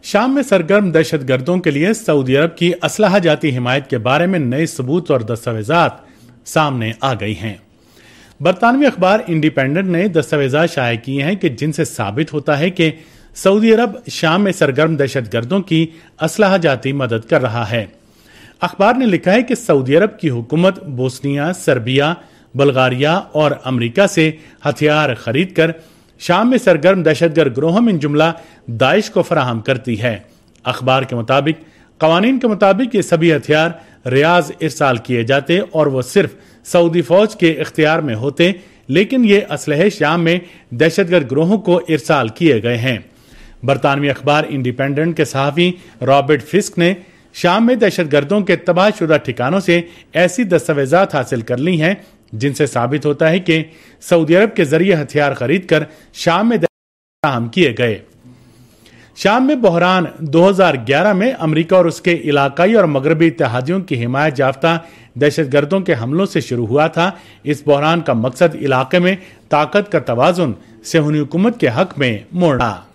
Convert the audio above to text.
شام میں سرگرم دہشت گردوں کے لیے سعودی عرب کی اسلحہ جاتی حمایت کے بارے میں نئے ثبوت اور دستاویزات سامنے آ گئی ہیں۔ برطانوی اخبار انڈیپینڈنٹ نے دستاویزات شائع کیے ہیں کہ جن سے ثابت ہوتا ہے کہ سعودی عرب شام میں سرگرم دہشت گردوں کی اسلحہ جاتی مدد کر رہا ہے۔ اخبار نے لکھا ہے کہ سعودی عرب کی حکومت بوسنیا، سربیا، بلغاریہ اور امریکہ سے ہتھیار خرید کر شام میں سرگرم دہشت گرد گروہوں من جملہ داعش کو فراہم کرتی ہے۔ اخبار کے مطابق قوانین کے مطابق یہ سبھی ہتھیار ریاض ارسال کیے جاتے اور وہ صرف سعودی فوج کے اختیار میں ہوتے، لیکن یہ اسلحے شام میں دہشت گرد گروہوں کو ارسال کیے گئے ہیں۔ برطانوی اخبار انڈیپینڈنٹ کے صحافی رابرٹ فسک نے شام میں دہشت گردوں کے تباہ شدہ ٹھکانوں سے ایسی دستاویزات حاصل کر لی ہیں جن سے ثابت ہوتا ہے کہ سعودی عرب کے ذریعے ہتھیار خرید کر شام میں فراہم کیے گئے۔ شام میں بحران 2011 میں امریکہ اور اس کے علاقائی اور مغربی اتحادیوں کی حمایت یافتہ دہشت گردوں کے حملوں سے شروع ہوا تھا۔ اس بحران کا مقصد علاقے میں طاقت کا توازن صہیونی حکومت کے حق میں موڑنا۔